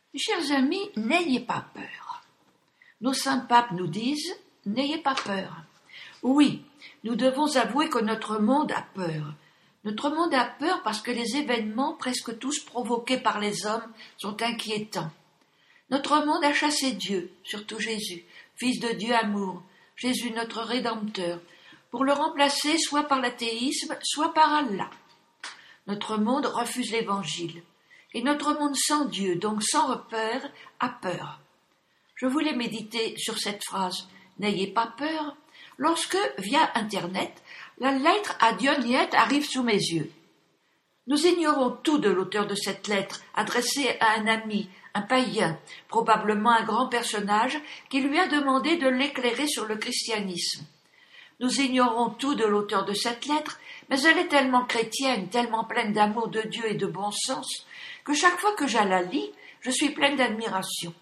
Chers amis, n'ayez pas peur. Nos saints papes nous disent « N'ayez pas peur ». Oui, nous devons avouer que notre monde a peur. Notre monde a peur parce que les événements, presque tous provoqués par les hommes, sont inquiétants. Notre monde a chassé Dieu, surtout Jésus, Fils de Dieu amour, Jésus notre Rédempteur, pour le remplacer soit par l'athéisme, soit par Allah. Notre monde refuse l'Évangile. Et notre monde sans Dieu, donc sans repère, a peur. Je voulais méditer sur cette phrase « N'ayez pas peur » lorsque, via Internet, la lettre à Dionyette arrive sous mes yeux. Nous ignorons tout de l'auteur de cette lettre, adressée à un ami, un païen, probablement un grand personnage, qui lui a demandé de l'éclairer sur le christianisme. Nous ignorons tout de l'auteur de cette lettre, mais elle est tellement chrétienne, tellement pleine d'amour de Dieu et de bon sens, que chaque fois que je la lis, je suis pleine d'admiration.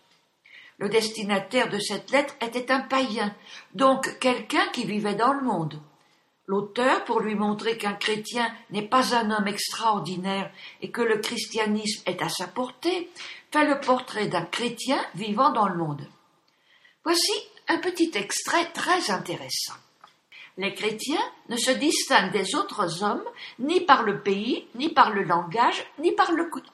Le destinataire de cette lettre était un païen, donc quelqu'un qui vivait dans le monde. L'auteur, pour lui montrer qu'un chrétien n'est pas un homme extraordinaire et que le christianisme est à sa portée, fait le portrait d'un chrétien vivant dans le monde. Voici un petit extrait très intéressant. Les chrétiens ne se distinguent des autres hommes ni par le pays, ni par le langage, ni par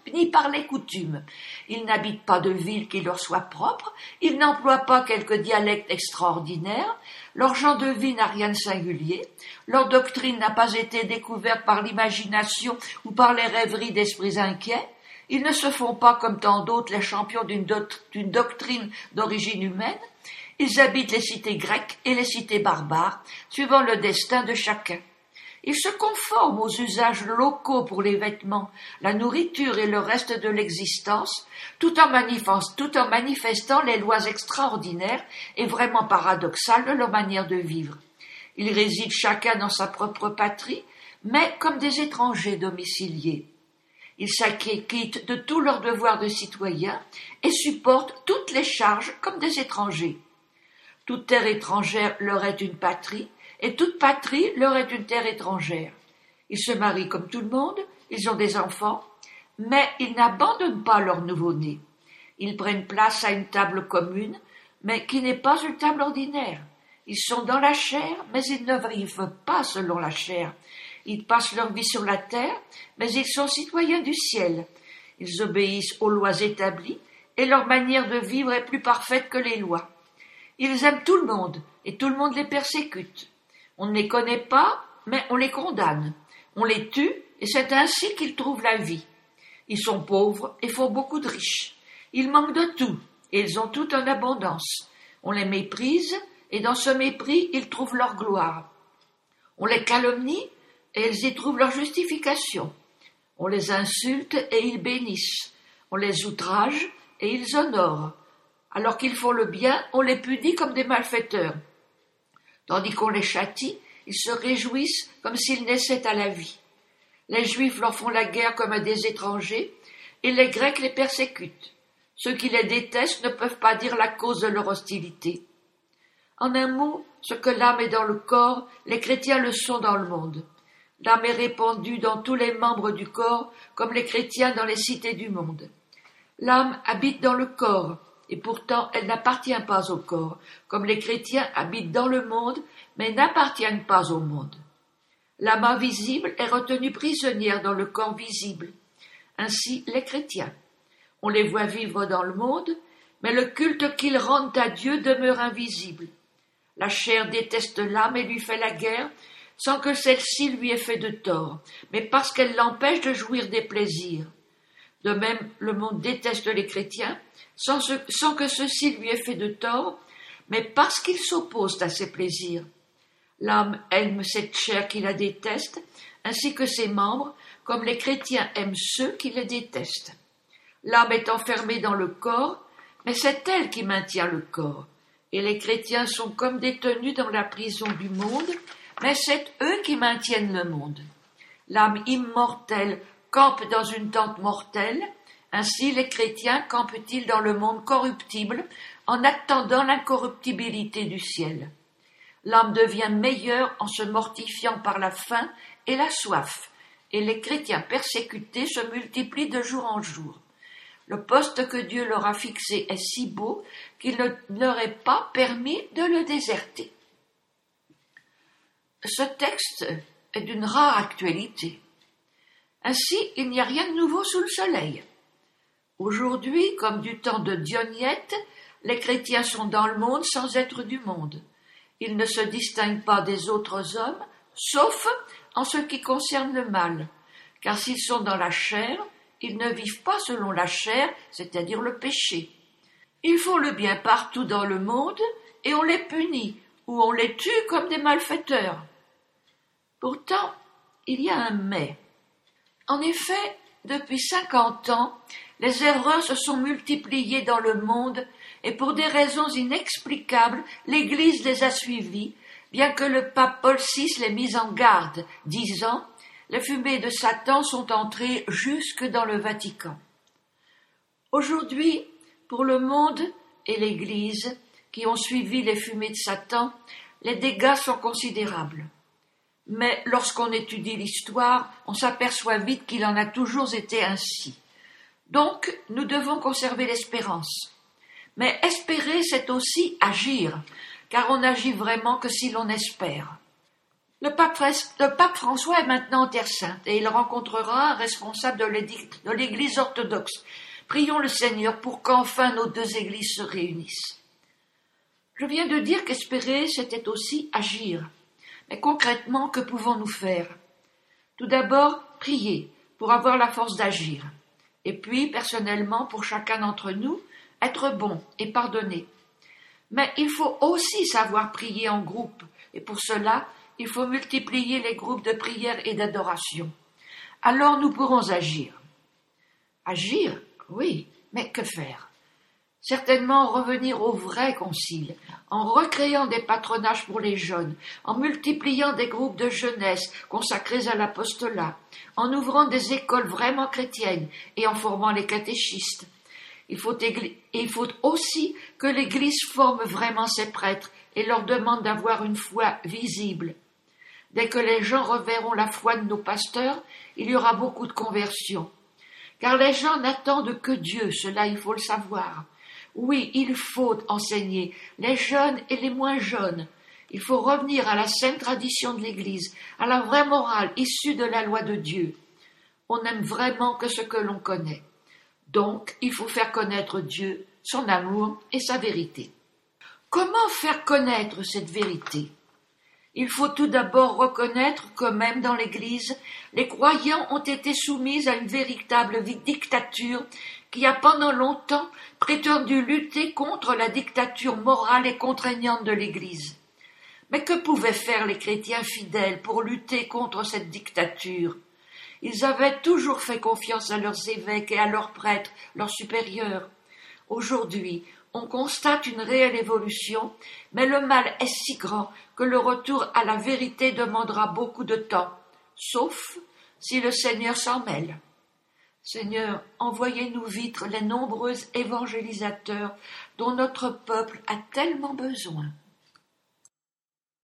les coutumes. Ils n'habitent pas de ville qui leur soit propre, ils n'emploient pas quelque dialecte extraordinaire, leur genre de vie n'a rien de singulier, leur doctrine n'a pas été découverte par l'imagination ou par les rêveries d'esprits inquiets, ils ne se font pas comme tant d'autres les champions d'une doctrine d'origine humaine. Ils habitent les cités grecques et les cités barbares, suivant le destin de chacun. Ils se conforment aux usages locaux pour les vêtements, la nourriture et le reste de l'existence, tout en manifestant les lois extraordinaires et vraiment paradoxales de leur manière de vivre. Ils résident chacun dans sa propre patrie, mais comme des étrangers domiciliés. Ils s'acquittent de tous leurs devoirs de citoyens et supportent toutes les charges comme des étrangers. Toute terre étrangère leur est une patrie, et toute patrie leur est une terre étrangère. Ils se marient comme tout le monde, ils ont des enfants, mais ils n'abandonnent pas leur nouveau-né. Ils prennent place à une table commune, mais qui n'est pas une table ordinaire. Ils sont dans la chair, mais ils ne vivent pas selon la chair. Ils passent leur vie sur la terre, mais ils sont citoyens du ciel. Ils obéissent aux lois établies, et leur manière de vivre est plus parfaite que les lois. Ils aiment tout le monde, et tout le monde les persécute. On ne les connaît pas, mais on les condamne. On les tue, et c'est ainsi qu'ils trouvent la vie. Ils sont pauvres et font beaucoup de riches. Ils manquent de tout, et ils ont tout en abondance. On les méprise, et dans ce mépris, ils trouvent leur gloire. On les calomnie, et ils y trouvent leur justification. On les insulte, et ils bénissent. On les outrage, et ils honorent. Alors qu'ils font le bien, on les punit comme des malfaiteurs. Tandis qu'on les châtie, ils se réjouissent comme s'ils naissaient à la vie. Les Juifs leur font la guerre comme à des étrangers, et les Grecs les persécutent. Ceux qui les détestent ne peuvent pas dire la cause de leur hostilité. En un mot, ce que l'âme est dans le corps, les chrétiens le sont dans le monde. L'âme est répandue dans tous les membres du corps, comme les chrétiens dans les cités du monde. L'âme habite dans le corps, et pourtant elle n'appartient pas au corps, comme les chrétiens habitent dans le monde, mais n'appartiennent pas au monde. L'âme invisible est retenue prisonnière dans le corps visible. Ainsi les chrétiens. On les voit vivre dans le monde, mais le culte qu'ils rendent à Dieu demeure invisible. La chair déteste l'âme et lui fait la guerre, sans que celle-ci lui ait fait de tort, mais parce qu'elle l'empêche de jouir des plaisirs. De même, le monde déteste les chrétiens, sans que ceux-ci lui aient fait de tort, mais parce qu'ils s'opposent à ses plaisirs. L'âme aime cette chair qui la déteste, ainsi que ses membres, comme les chrétiens aiment ceux qui les détestent. L'âme est enfermée dans le corps, mais c'est elle qui maintient le corps. Et les chrétiens sont comme détenus dans la prison du monde, mais c'est eux qui maintiennent le monde. L'âme immortelle campe dans une tente mortelle, ainsi les chrétiens campent-ils dans le monde corruptible en attendant l'incorruptibilité du ciel. L'âme devient meilleure en se mortifiant par la faim et la soif, et les chrétiens persécutés se multiplient de jour en jour. Le poste que Dieu leur a fixé est si beau qu'il ne leur est pas permis de le déserter. Ce texte est d'une rare actualité. Ainsi, il n'y a rien de nouveau sous le soleil. Aujourd'hui, comme du temps de Dionyète, les chrétiens sont dans le monde sans être du monde. Ils ne se distinguent pas des autres hommes, sauf en ce qui concerne le mal, car s'ils sont dans la chair, ils ne vivent pas selon la chair, c'est-à-dire le péché. Ils font le bien partout dans le monde et on les punit ou on les tue comme des malfaiteurs. Pourtant, il y a un mais. En effet, depuis 50 ans, les erreurs se sont multipliées dans le monde et pour des raisons inexplicables, l'Église les a suivies, bien que le pape Paul VI les mise en garde, disant « Les fumées de Satan sont entrées jusque dans le Vatican ». Aujourd'hui, pour le monde et l'Église, qui ont suivi les fumées de Satan, les dégâts sont considérables. Mais lorsqu'on étudie l'histoire, on s'aperçoit vite qu'il en a toujours été ainsi. Donc, nous devons conserver l'espérance. Mais espérer, c'est aussi agir, car on n'agit vraiment que si l'on espère. Le pape François est maintenant en Terre Sainte et il rencontrera un responsable de l'Église orthodoxe. Prions le Seigneur pour qu'enfin nos deux églises se réunissent. Je viens de dire qu'espérer, c'était aussi agir. Mais concrètement, que pouvons-nous faire? Tout d'abord, prier pour avoir la force d'agir. Et puis, personnellement, pour chacun d'entre nous, être bon et pardonner. Mais il faut aussi savoir prier en groupe. Et pour cela, il faut multiplier les groupes de prière et d'adoration. Alors nous pourrons agir. Agir? Oui, mais que faire? Certainement revenir au vrai concile, en recréant des patronages pour les jeunes, en multipliant des groupes de jeunesse consacrés à l'apostolat, en ouvrant des écoles vraiment chrétiennes et en formant les catéchistes. Il faut aussi que l'Église forme vraiment ses prêtres et leur demande d'avoir une foi visible. Dès que les gens reverront la foi de nos pasteurs, il y aura beaucoup de conversions. Car les gens n'attendent que Dieu, cela il faut le savoir. Oui, il faut enseigner, les jeunes et les moins jeunes. Il faut revenir à la sainte tradition de l'Église, à la vraie morale issue de la loi de Dieu. On n'aime vraiment que ce que l'on connaît. Donc, il faut faire connaître Dieu, son amour et sa vérité. Comment faire connaître cette vérité? Il faut tout d'abord reconnaître que même dans l'Église, les croyants ont été soumis à une véritable dictature qui a pendant longtemps prétendu lutter contre la dictature morale et contraignante de l'Église. Mais que pouvaient faire les chrétiens fidèles pour lutter contre cette dictature? Ils avaient toujours fait confiance à leurs évêques et à leurs prêtres, leurs supérieurs. Aujourd'hui, on constate une réelle évolution, mais le mal est si grand que le retour à la vérité demandera beaucoup de temps, sauf si le Seigneur s'en mêle. Seigneur, envoyez-nous vite les nombreux évangélisateurs dont notre peuple a tellement besoin.